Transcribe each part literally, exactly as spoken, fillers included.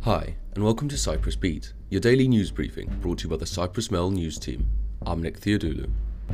Hi, and welcome to Cyprus Beat, your daily news briefing brought to you by the Cyprus Mail news team. I'm Nick Theodoulou.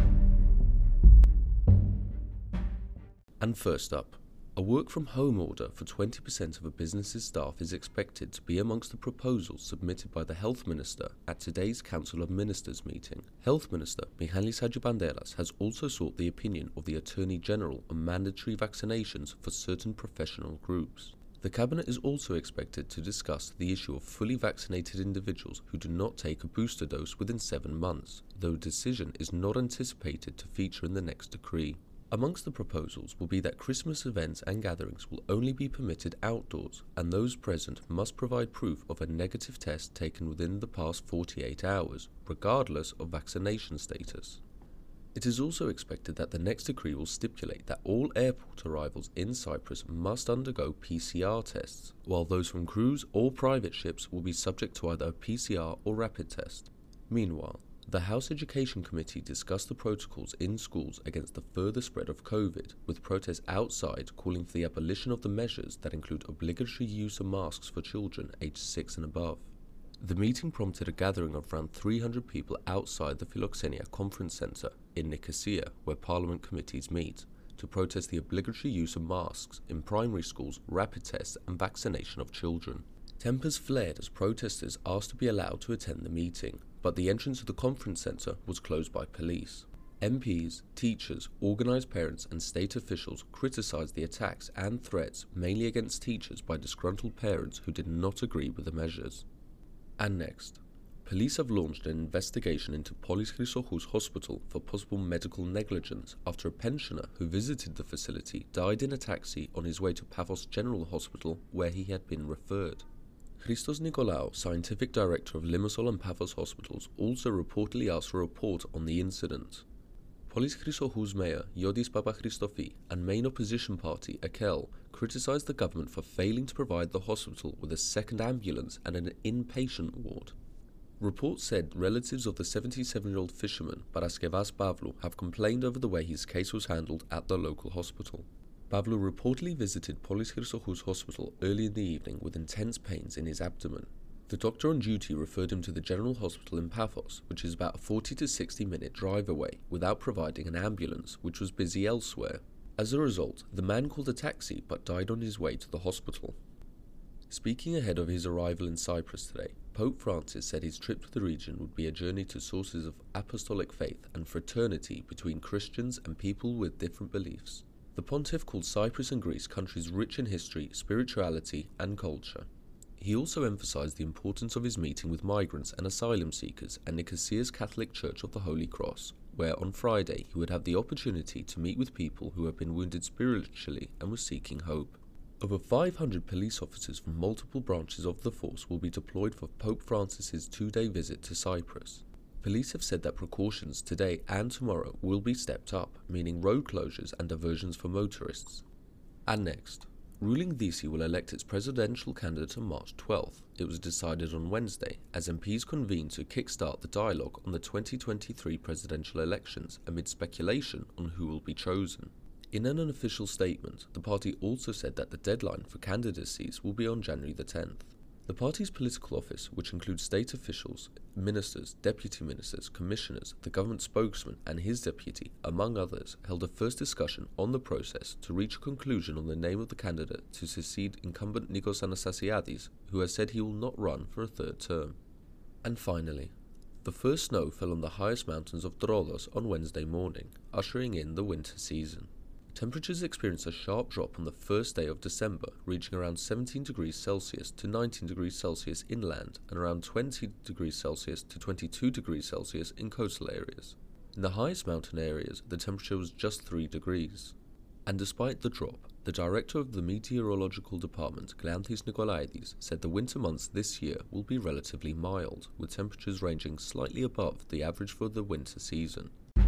And first up, a work-from-home order for twenty percent of a business's staff is expected to be amongst the proposals submitted by the Health Minister at today's Council of Ministers meeting. Health Minister Michalis Hadjipanteras has also sought the opinion of the Attorney General on mandatory vaccinations for certain professional groups. The Cabinet is also expected to discuss the issue of fully vaccinated individuals who do not take a booster dose within seven months, though a decision is not anticipated to feature in the next decree. Amongst the proposals will be that Christmas events and gatherings will only be permitted outdoors, and those present must provide proof of a negative test taken within the past forty-eight hours, regardless of vaccination status. It is also expected that the next decree will stipulate that all airport arrivals in Cyprus must undergo P C R tests, while those from cruise or private ships will be subject to either a P C R or rapid test. Meanwhile, the House Education Committee discussed the protocols in schools against the further spread of COVID, with protests outside calling for the abolition of the measures that include obligatory use of masks for children aged six and above. The meeting prompted a gathering of around three hundred people outside the Philoxenia Conference Centre in Nicosia, where Parliament committees meet, to protest the obligatory use of masks in primary schools, rapid tests and vaccination of children. Tempers flared as protesters asked to be allowed to attend the meeting, but the entrance to the conference centre was closed by police. M Ps, teachers, organised parents and state officials criticised the attacks and threats mainly against teachers by disgruntled parents who did not agree with the measures. And next, police have launched an investigation into Polis Chrysochous Hospital for possible medical negligence after a pensioner who visited the facility died in a taxi on his way to Paphos General Hospital, where he had been referred. Christos Nicolaou, scientific director of Limassol and Paphos hospitals, also reportedly asked for a report on the incident. Polis Chrysochous Mayor Yodis Papachristofi and main opposition party Akel criticised the government for failing to provide the hospital with a second ambulance and an inpatient ward. Reports said relatives of the seventy-seven-year-old fisherman Paraskevas Pavlou have complained over the way his case was handled at the local hospital. Pavlou reportedly visited Polis Chrysochous Hospital early in the evening with intense pains in his abdomen. The doctor on duty referred him to the General Hospital in Paphos, which is about a forty to sixty minute drive away, without providing an ambulance, which was busy elsewhere. As a result, the man called a taxi but died on his way to the hospital. Speaking ahead of his arrival in Cyprus today, Pope Francis said his trip to the region would be a journey to sources of apostolic faith and fraternity between Christians and people with different beliefs. The pontiff called Cyprus and Greece countries rich in history, spirituality and culture. He also emphasised the importance of his meeting with migrants and asylum seekers at Nicosia's Catholic Church of the Holy Cross, where on Friday he would have the opportunity to meet with people who have been wounded spiritually and were seeking hope. Over five hundred police officers from multiple branches of the force will be deployed for Pope Francis's two-day visit to Cyprus. Police have said that precautions today and tomorrow will be stepped up, meaning road closures and diversions for motorists. And next, ruling D C will elect its presidential candidate on March twelfth. It was decided on Wednesday as M Ps convened to kickstart the dialogue on the twenty twenty-three presidential elections amid speculation on who will be chosen. In an unofficial statement, the party also said that the deadline for candidacies will be on January the tenth. The party's political office, which includes state officials, ministers, deputy ministers, commissioners, the government spokesman and his deputy, among others, held a first discussion on the process to reach a conclusion on the name of the candidate to succeed incumbent Nikos Anastasiadis, who has said he will not run for a third term. And finally, the first snow fell on the highest mountains of Troodos on Wednesday morning, ushering in the winter season. Temperatures experienced a sharp drop on the first day of December, reaching around seventeen degrees Celsius to nineteen degrees Celsius inland and around twenty degrees Celsius to twenty-two degrees Celsius in coastal areas. In the highest mountain areas, the temperature was just three degrees. And despite the drop, the director of the meteorological department, Kleanthis Nikolaidis, said the winter months this year will be relatively mild, with temperatures ranging slightly above the average for the winter season.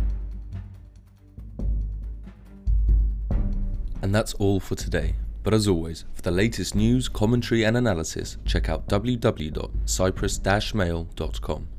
And that's all for today, but as always, for the latest news, commentary and analysis, check out w w w dot cyprus dash mail dot com.